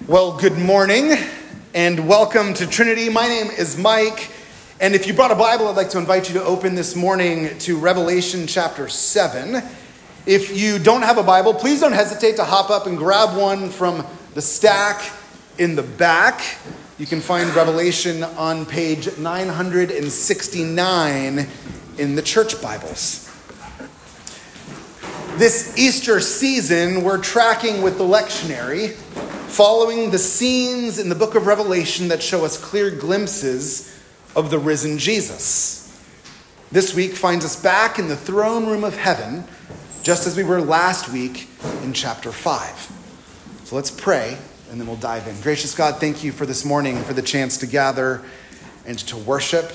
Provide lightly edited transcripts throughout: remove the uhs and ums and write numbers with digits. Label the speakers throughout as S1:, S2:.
S1: Well, good morning and welcome to Trinity. My name is Mike, and if you brought a Bible, I'd like to invite you to open this morning to Revelation chapter 7. If you don't have a Bible, please don't hesitate to hop up and grab one from the stack in the back. You can find Revelation on page 969 in the church Bibles. This Easter season, we're tracking with the lectionary, following the scenes in the book of Revelation that show us clear glimpses of the risen Jesus. This week finds us back in the throne room of heaven, just as we were last week in chapter 5. So let's pray, and then we'll dive in. Gracious God, thank you for this morning, for the chance to gather and to worship,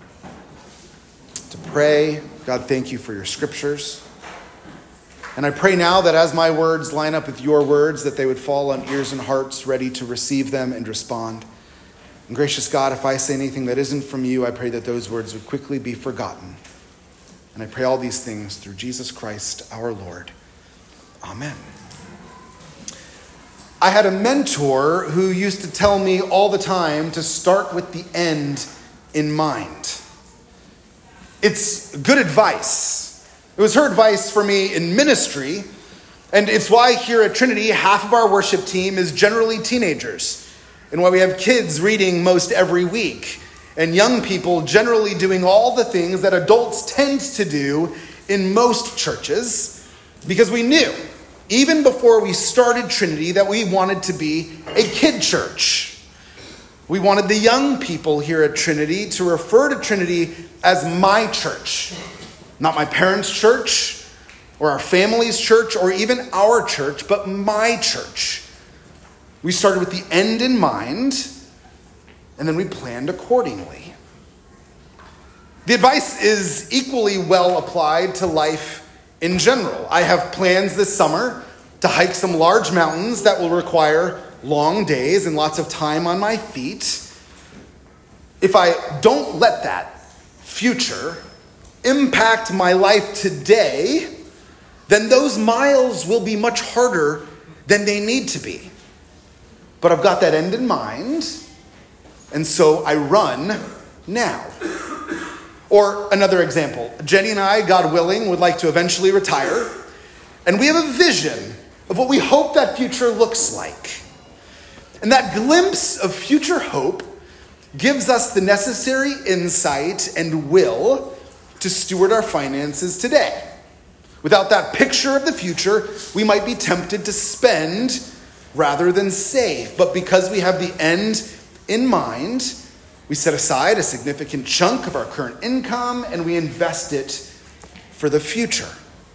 S1: to pray. God, thank you for your scriptures. And I pray now that as my words line up with your words, that they would fall on ears and hearts ready to receive them and respond. And gracious God, if I say anything that isn't from you, I pray that those words would quickly be forgotten. And I pray all these things through Jesus Christ, our Lord. Amen. I had a mentor who used to tell me all the time to start with the end in mind. It's good advice. It was her advice for me in ministry, and it's why here at Trinity, half of our worship team is generally teenagers, and why we have kids reading most every week, and young people generally doing all the things that adults tend to do in most churches, because we knew, even before we started Trinity, that we wanted to be a kid church. We wanted the young people here at Trinity to refer to Trinity as my church. Not my parents' church, or our family's church, or even our church, but my church. We started with the end in mind, and then we planned accordingly. The advice is equally well applied to life in general. I have plans this summer to hike some large mountains that will require long days and lots of time on my feet. If I don't let that future impact my life today, then those miles will be much harder than they need to be. But I've got that end in mind, and so I run now. Or another example, Jenny and I, God willing, would like to eventually retire, and we have a vision of what we hope that future looks like. And that glimpse of future hope gives us the necessary insight and will to steward our finances today. Without that picture of the future, we might be tempted to spend rather than save. But because we have the end in mind, we set aside a significant chunk of our current income and we invest it for the future.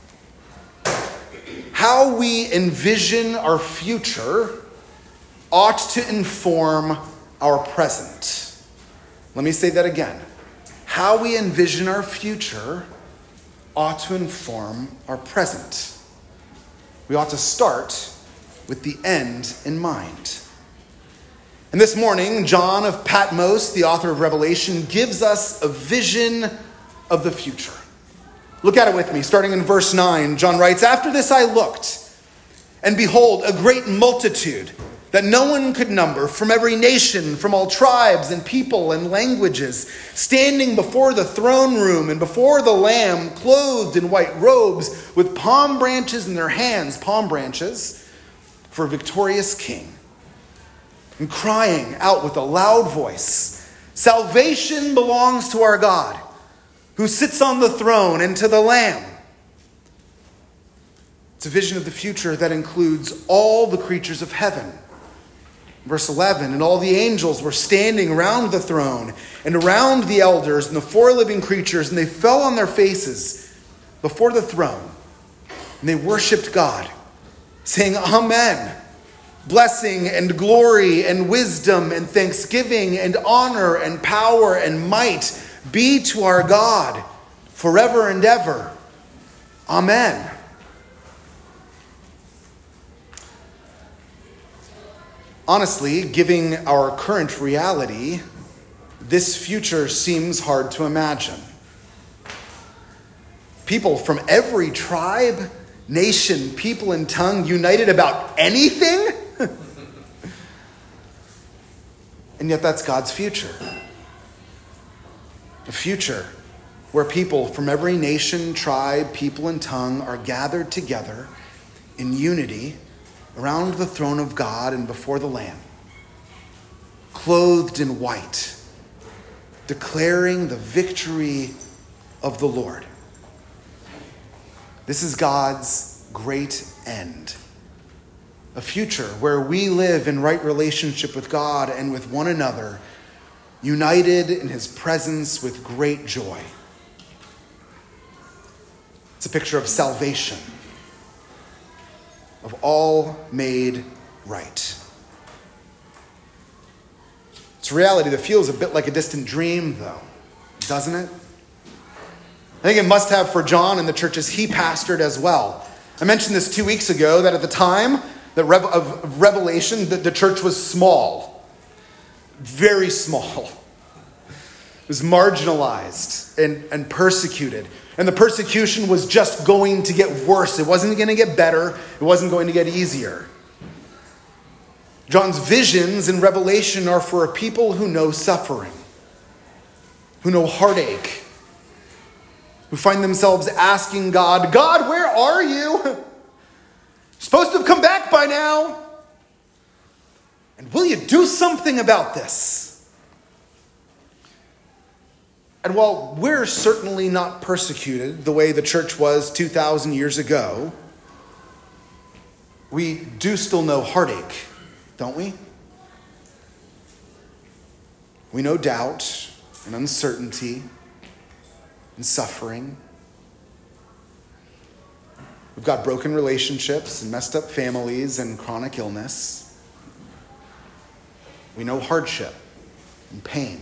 S1: How we envision our future ought to inform our present. Let me say that again. How we envision our future ought to inform our present. We ought to start with the end in mind. And this morning, John of Patmos, the author of Revelation, gives us a vision of the future. Look at it with me, starting in verse 9. John writes, "After this I looked, and behold, a great multitude that no one could number, from every nation, from all tribes and people and languages, standing before the throne room and before the Lamb, clothed in white robes, with palm branches in their hands," palm branches, "for a victorious king, and crying out with a loud voice, 'Salvation belongs to our God, who sits on the throne, and to the Lamb.'" It's a vision of the future that includes all the creatures of heaven. Verse 11, "And all the angels were standing around the throne and around the elders and the four living creatures, and they fell on their faces before the throne, and they worshipped God, saying, 'Amen. Blessing and glory and wisdom and thanksgiving and honor and power and might be to our God forever and ever. Amen.'" Honestly, given our current reality, this future seems hard to imagine. People from every tribe, nation, people, and tongue united about anything? And yet that's God's future. A future where people from every nation, tribe, people, and tongue are gathered together in unity around the throne of God and before the Lamb, clothed in white, declaring the victory of the Lord. This is God's great end. A future where we live in right relationship with God and with one another, united in his presence with great joy. It's a picture of salvation, of all made right. It's a reality that feels a bit like a distant dream, though, doesn't it? I think it must have for John and the churches he pastored as well. I mentioned this 2 weeks ago, that at the time of Revelation, the church was small, very small. It was marginalized and persecuted. And the persecution was just going to get worse. It wasn't going to get better. It wasn't going to get easier. John's visions in Revelation are for a people who know suffering, who know heartache, who find themselves asking God, God, where are you? You're supposed to have come back by now. And will you do something about this? And while we're certainly not persecuted the way the church was 2,000 years ago, we do still know heartache, don't we? We know doubt and uncertainty and suffering. We've got broken relationships and messed up families and chronic illness. We know hardship and pain.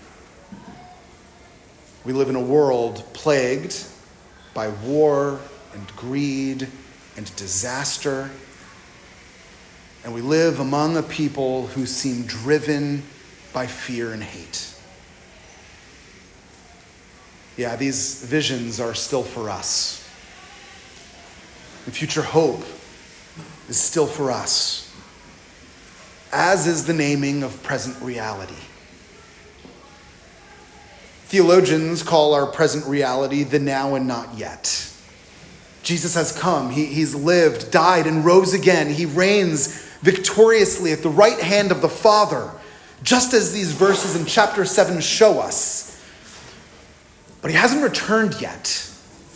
S1: We live in a world plagued by war and greed and disaster. And we live among a people who seem driven by fear and hate. Yeah, these visions are still for us. And future hope is still for us, as is the naming of present reality. Theologians call our present reality the now and not yet. Jesus has come. He's lived, died, and rose again. He reigns victoriously at the right hand of the Father, just as these verses in chapter 7 show us. But he hasn't returned yet.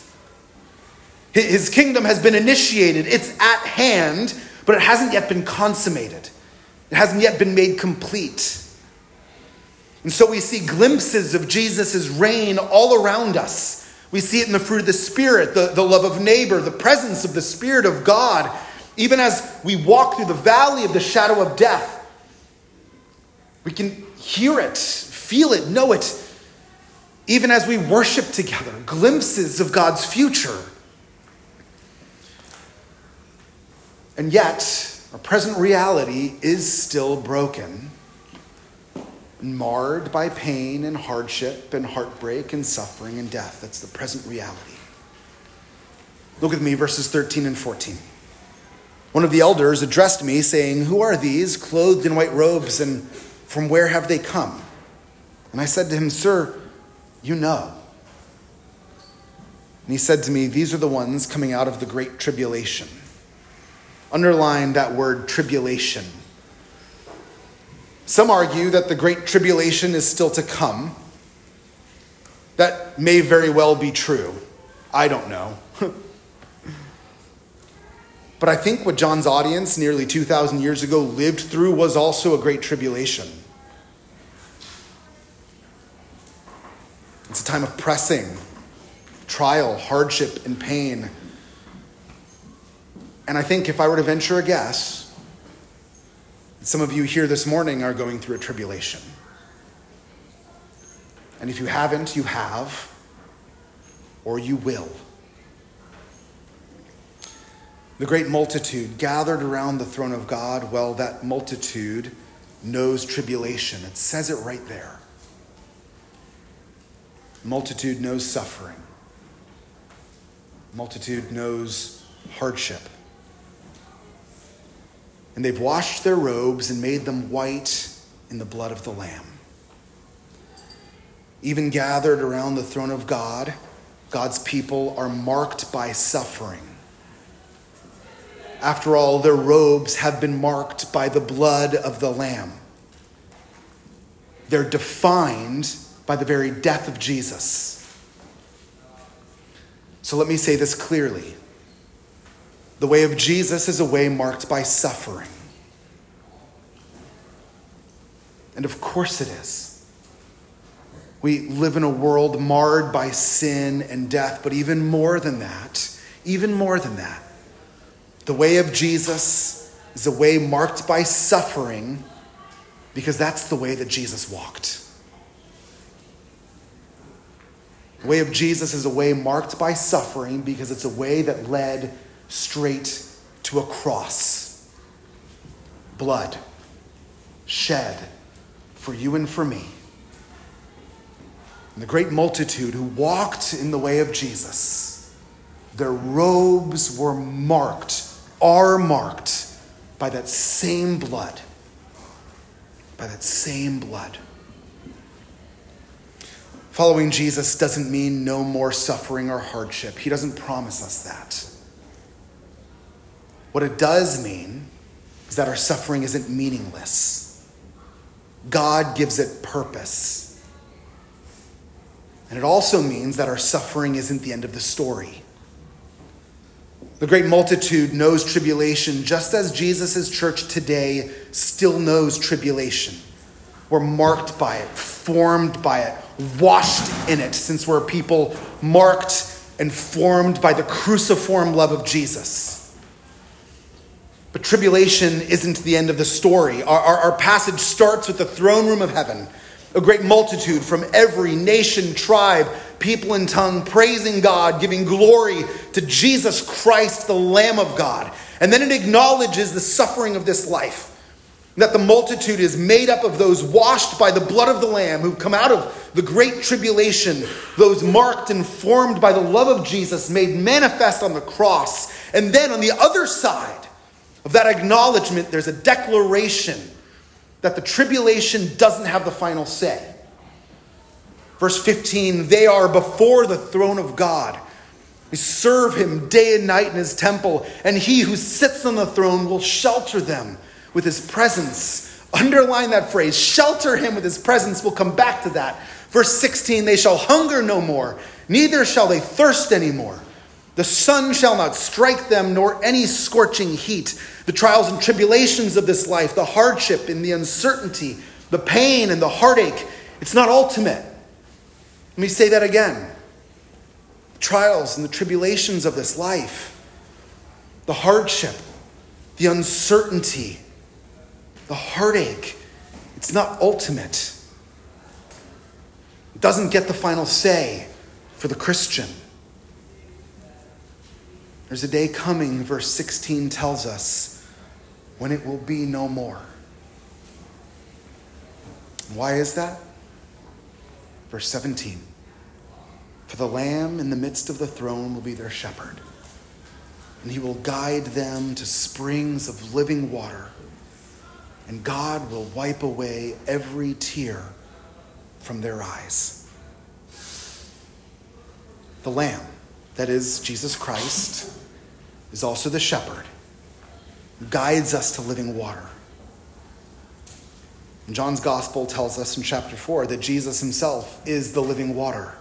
S1: His kingdom has been initiated. It's at hand, but it hasn't yet been consummated. It hasn't yet been made complete. And so we see glimpses of Jesus' reign all around us. We see it in the fruit of the Spirit, the love of neighbor, the presence of the Spirit of God. Even as we walk through the valley of the shadow of death, we can hear it, feel it, know it. Even as we worship together, glimpses of God's future. And yet, our present reality is still broken, marred by pain and hardship and heartbreak and suffering and death. That's the present reality. Look with me, verses 13 and 14. One of the elders addressed me, saying, "Who are these, clothed in white robes, and from where have they come?" And I said to him, "Sir, you know." And he said to me, "These are the ones coming out of the great tribulation." Underline that word, tribulation. Some argue that the great tribulation is still to come. That may very well be true. I don't know. But I think what John's audience nearly 2,000 years ago lived through was also a great tribulation. It's a time of pressing, trial, hardship, and pain. And I think if I were to venture a guess, some of you here this morning are going through a tribulation. And if you haven't, you have, or you will. The great multitude gathered around the throne of God, well, that multitude knows tribulation. It says it right there. Multitude knows suffering. Multitude knows hardship. And they've washed their robes and made them white in the blood of the Lamb. Even gathered around the throne of God, God's people are marked by suffering. After all, their robes have been marked by the blood of the Lamb. They're defined by the very death of Jesus. So let me say this clearly. The way of Jesus is a way marked by suffering. And of course it is. We live in a world marred by sin and death, but even more than that, the way of Jesus is a way marked by suffering because that's the way that Jesus walked. The way of Jesus is a way marked by suffering because it's a way that led straight to a cross. Blood shed for you and for me. And the great multitude who walked in the way of Jesus, their robes are marked by that same blood. By that same blood. Following Jesus doesn't mean no more suffering or hardship. He doesn't promise us that. What it does mean is that our suffering isn't meaningless. God gives it purpose. And it also means that our suffering isn't the end of the story. The great multitude knows tribulation just as Jesus' church today still knows tribulation. We're marked by it, formed by it, washed in it, since we're people marked and formed by the cruciform love of Jesus. But tribulation isn't the end of the story. Our passage starts with the throne room of heaven. A great multitude from every nation, tribe, people, and tongue praising God, giving glory to Jesus Christ, the Lamb of God. And then it acknowledges the suffering of this life. That the multitude is made up of those washed by the blood of the Lamb who've come out of the great tribulation, those marked and formed by the love of Jesus, made manifest on the cross. And then on the other side of that acknowledgement, there's a declaration that the tribulation doesn't have the final say. Verse 15, they are before the throne of God. We serve him day and night in his temple, and he who sits on the throne will shelter them with his presence. Underline that phrase, shelter him with his presence. We'll come back to that. Verse 16, they shall hunger no more, neither shall they thirst anymore. The sun shall not strike them, nor any scorching heat. The trials and tribulations of this life, the hardship and the uncertainty, the pain and the heartache, it's not ultimate. Let me say that again. The trials and the tribulations of this life, the hardship, the uncertainty, the heartache, it's not ultimate. It doesn't get the final say for the Christian. There's a day coming, verse 16 tells us, when it will be no more. Why is that? Verse 17. For the Lamb in the midst of the throne will be their shepherd, and he will guide them to springs of living water, and God will wipe away every tear from their eyes. The Lamb, that is Jesus Christ, is also the shepherd, who guides us to living water. And John's gospel tells us in chapter 4 that Jesus himself is the living water.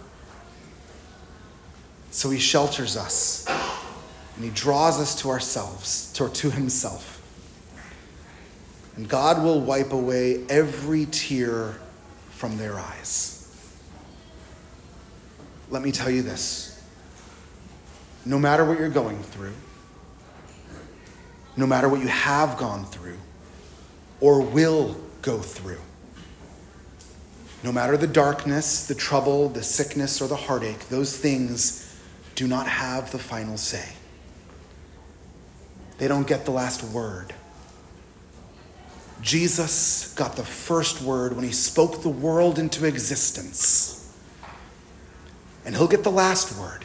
S1: So he shelters us, and he draws us to ourselves, to himself. And God will wipe away every tear from their eyes. Let me tell you this. No matter what you're going through, no matter what you have gone through or will go through, no matter the darkness, the trouble, the sickness, or the heartache, those things do not have the final say. They don't get the last word. Jesus got the first word when he spoke the world into existence. And he'll get the last word.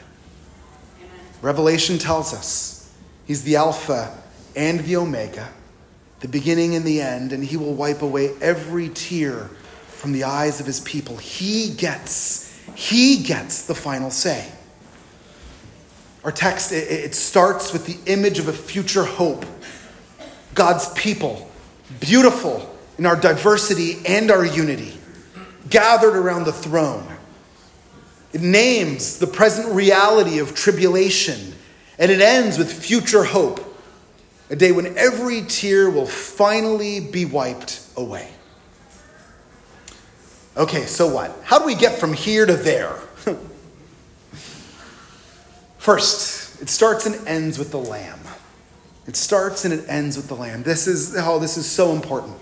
S1: Revelation tells us he's the Alpha and the Omega, the the beginning and the end, and he will wipe away every tear from the eyes of his people. He gets the final say. Our text, it starts with the image of a future hope. God's people, beautiful in our diversity and our unity, gathered around the throne. It names the present reality of tribulation, and it ends with future hope, a day when every tear will finally be wiped away. Okay, so what? How do we get from here to there? First, it starts and ends with the Lamb. It starts and it ends with the Lamb. This is so important.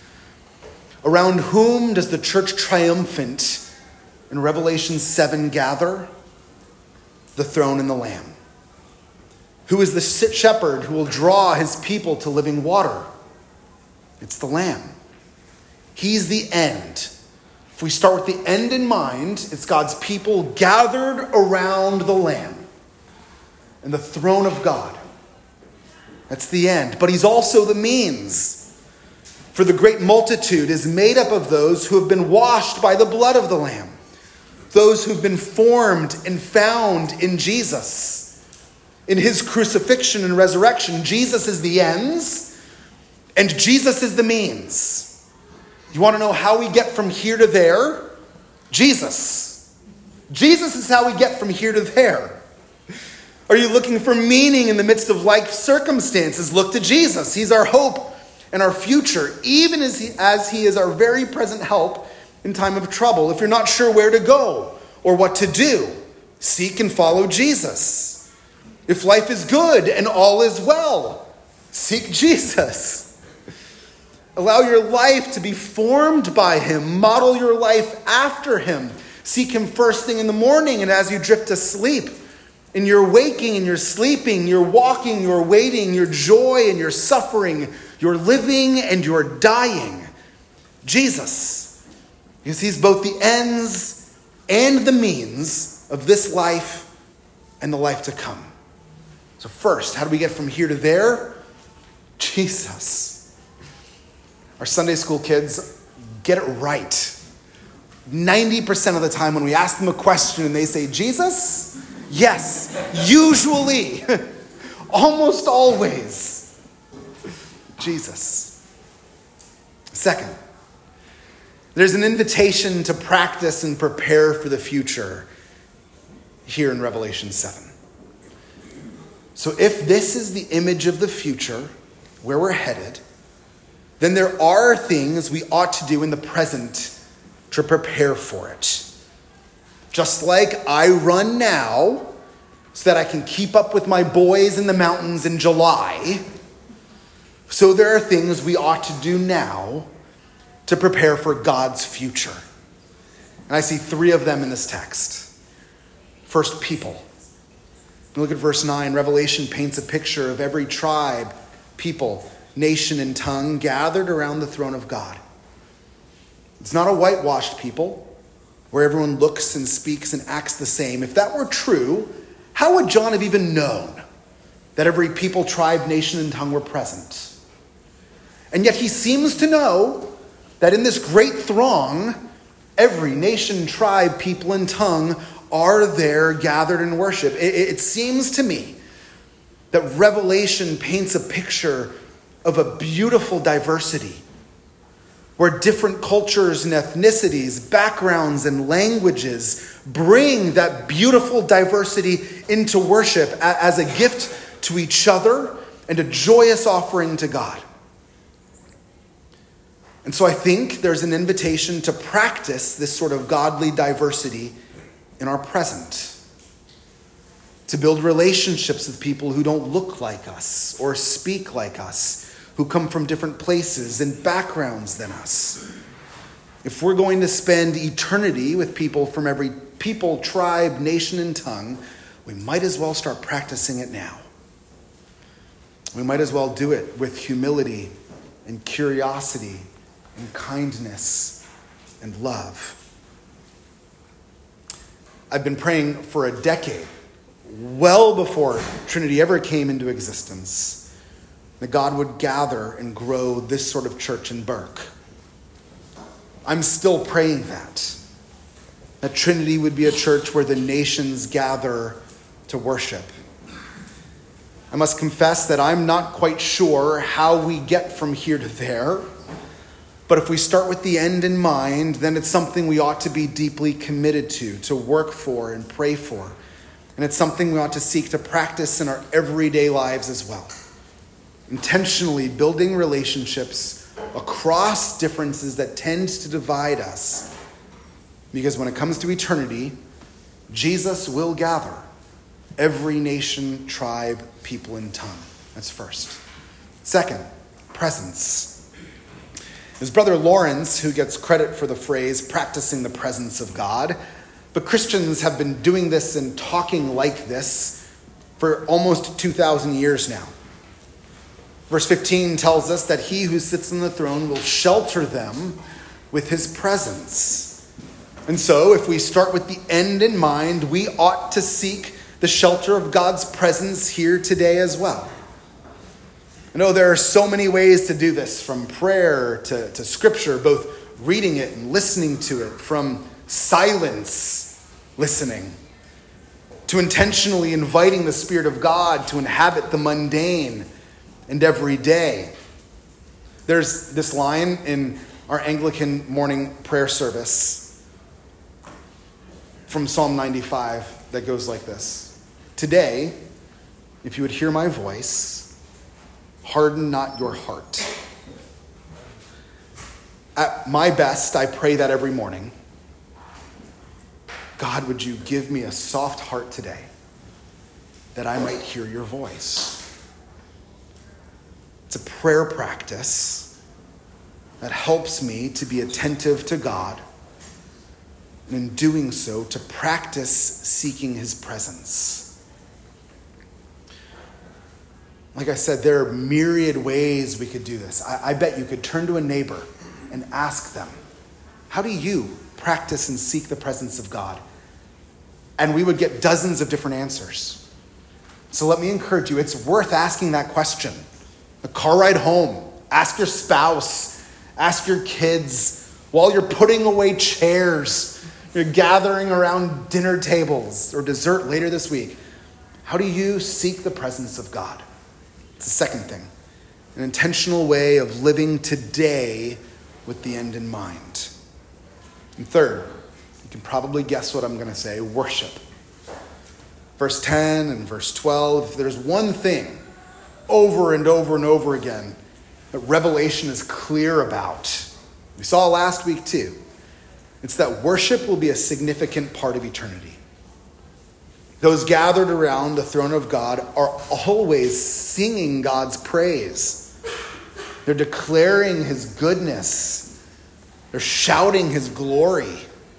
S1: Around whom does the church triumphant in Revelation 7 gather? The throne and the Lamb. Who is the shepherd who will draw his people to living water? It's the Lamb. He's the end. If we start with the end in mind, it's God's people gathered around the Lamb and the throne of God. That's the end. But he's also the means. For the great multitude is made up of those who have been washed by the blood of the Lamb. Those who've been formed and found in Jesus. In his crucifixion and resurrection, Jesus is the ends and Jesus is the means. You want to know how we get from here to there? Jesus. Jesus is how we get from here to there. Are you looking for meaning in the midst of life circumstances? Look to Jesus. He's our hope and our future, even as he is our very present help in time of trouble. If you're not sure where to go or what to do, seek and follow Jesus. If life is good and all is well, seek Jesus. Allow your life to be formed by him. Model your life after him. Seek him first thing in the morning and as you drift to sleep. In your waking and your sleeping, your walking, your waiting, your joy and your suffering, your living and your dying. Jesus. Because he's both the ends and the means of this life and the life to come. So first, how do we get from here to there? Jesus. Our Sunday school kids get it right. 90% of the time when we ask them a question and they say, Jesus? Yes, usually, almost always, Jesus. Second, there's an invitation to practice and prepare for the future here in Revelation 7. So if this is the image of the future, where we're headed, then there are things we ought to do in the present to prepare for it. Just like I run now so that I can keep up with my boys in the mountains in July, so there are things we ought to do now to prepare for God's future. And I see 3 of them in this text. First, people. Look at verse 9. Revelation paints a picture of every tribe, people, nation, and tongue gathered around the throne of God. It's not a whitewashed people where everyone looks and speaks and acts the same. If that were true, how would John have even known that every people, tribe, nation, and tongue were present? And yet he seems to know that in this great throng, every nation, tribe, people, and tongue are there gathered in worship. It seems to me that Revelation paints a picture of a beautiful diversity where different cultures and ethnicities, backgrounds and languages bring that beautiful diversity into worship as a gift to each other and a joyous offering to God. And so I think there's an invitation to practice this sort of godly diversity in our present. To build relationships with people who don't look like us or speak like us, who come from different places and backgrounds than us. If we're going to spend eternity with people from every people, tribe, nation, and tongue, we might as well start practicing it now. We might as well do it with humility and curiosity and kindness and love. I've been praying for a decade, well before Trinity ever came into existence, that God would gather and grow this sort of church in Burke. I'm still praying that Trinity would be a church where the nations gather to worship. I must confess that I'm not quite sure how we get from here to there, but if we start with the end in mind, then it's something we ought to be deeply committed to work for and pray for. And it's something we ought to seek to practice in our everyday lives as well. Intentionally building relationships across differences that tend to divide us. Because when it comes to eternity, Jesus will gather every nation, tribe, people, and tongue. That's first. Second, presence. It was Brother Lawrence who gets credit for the phrase practicing the presence of God. But Christians have been doing this and talking like this for almost 2,000 years now. Verse 15 tells us that he who sits on the throne will shelter them with his presence. And so, if we start with the end in mind, we ought to seek the shelter of God's presence here today as well. I know there are so many ways to do this, from prayer to scripture, both reading it and listening to it, from silence, listening, to intentionally inviting the Spirit of God to inhabit the mundane and every day. There's this line in our Anglican morning prayer service from Psalm 95 that goes like this. Today, if you would hear my voice, harden not your heart. At my best, I pray that every morning. God, would you give me a soft heart today that I might hear your voice? It's a prayer practice that helps me to be attentive to God, and in doing so, to practice seeking his presence. Like I said, there are myriad ways we could do this. I bet you could turn to a neighbor and ask them, how do you practice and seek the presence of God? And we would get dozens of different answers. So let me encourage you, it's worth asking that question. A car ride home, ask your spouse, ask your kids, while you're putting away chairs, you're gathering around dinner tables or dessert later this week. How do you seek the presence of God? It's the second thing, an intentional way of living today with the end in mind. And third, you can probably guess what I'm going to say, worship. Verse 10 and verse 12, if there's one thing over and over and over again that Revelation is clear about, we saw last week too, it's that worship will be a significant part of eternity. Those gathered around the throne of God are always singing God's praise. They're declaring his goodness. They're shouting his glory.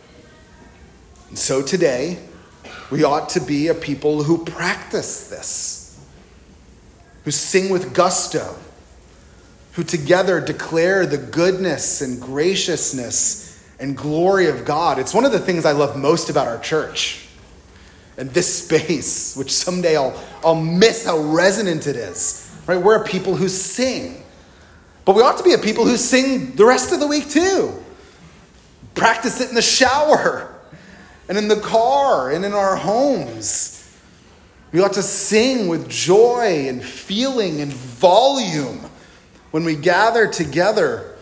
S1: And so today, we ought to be a people who practice this, who sing with gusto, who together declare the goodness and graciousness and glory of God. It's one of the things I love most about our church. And this space, which someday I'll miss how resonant it is. Right? We're a people who sing. But we ought to be a people who sing the rest of the week too. Practice it in the shower and in the car and in our homes. We ought to sing with joy and feeling and volume when we gather together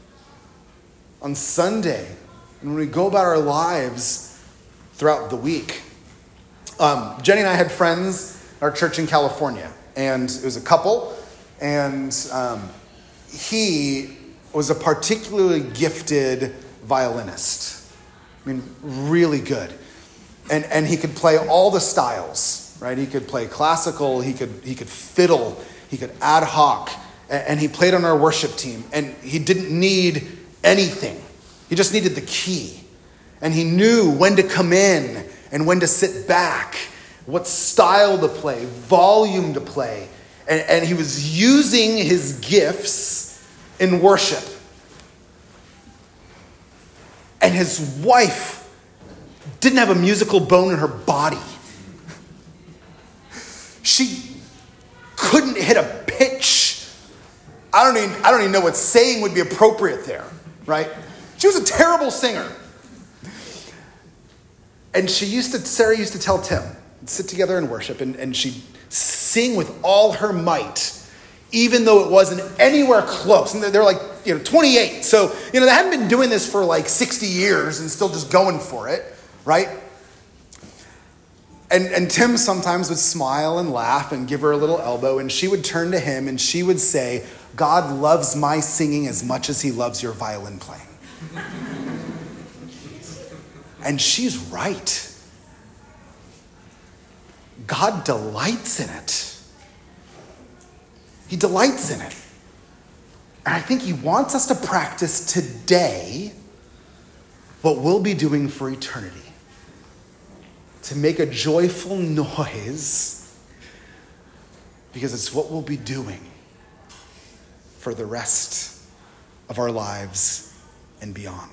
S1: on Sunday and when we go about our lives throughout the week. Jenny and I had friends at our church in California, and it was a couple, and he was a particularly gifted violinist. I mean, really good. And he could play all the styles, right? He could play classical, he could fiddle, he could ad hoc, and he played on our worship team, and he didn't need anything. He just needed the key. And he knew when to come in and when to sit back, what style to play, volume to play. And he was using his gifts in worship. And his wife didn't have a musical bone in her body. She couldn't hit a pitch I don't even know what saying would be appropriate there, right? She was a terrible singer. And Sarah used to tell Tim, sit together and worship, and she'd sing with all her might, even though it wasn't anywhere close. And they're like, 28. So, they hadn't been doing this for like 60 years and still just going for it, right? And Tim sometimes would smile and laugh and give her a little elbow, and she would turn to him and she would say, God loves my singing as much as he loves your violin playing. And she's right. God delights in it. He delights in it. And I think he wants us to practice today what we'll be doing for eternity. To make a joyful noise, because it's what we'll be doing for the rest of our lives and beyond.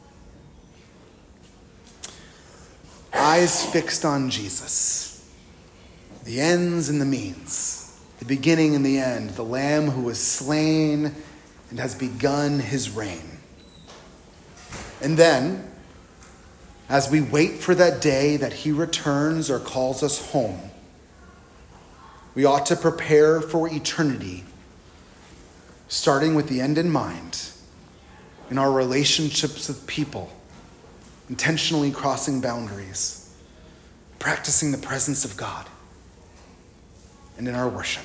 S1: Eyes fixed on Jesus, the ends and the means, the beginning and the end, the Lamb who was slain and has begun his reign. And then, as we wait for that day that he returns or calls us home, we ought to prepare for eternity, starting with the end in mind, in our relationships with people, intentionally crossing boundaries, practicing the presence of God, and in our worship.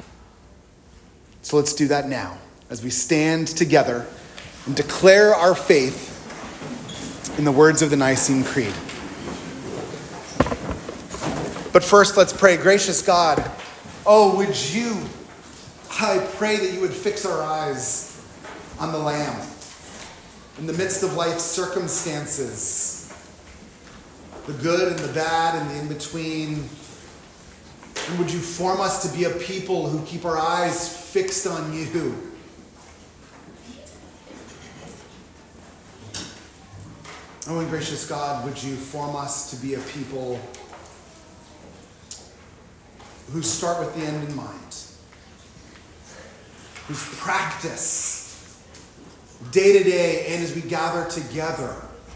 S1: So let's do that now, as we stand together and declare our faith in the words of the Nicene Creed. But first, let's pray. Gracious God, I pray that you would fix our eyes on the Lamb in the midst of life's circumstances, the good and the bad and the in-between. And would you form us to be a people who keep our eyes fixed on you? Oh, and gracious God, would you form us to be a people who start with the end in mind, whose practice day to day and as we gather together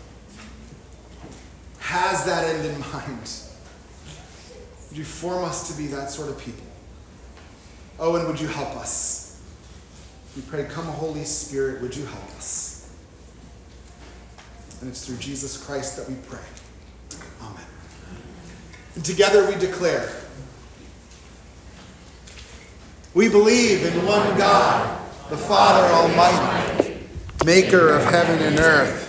S1: has that end in mind. Would you form us to be that sort of people? Oh, and would you help us? We pray, come Holy Spirit, would you help us? And it's through Jesus Christ that we pray. Amen. And together we declare, we believe in one God, the Father Almighty, maker of heaven and earth,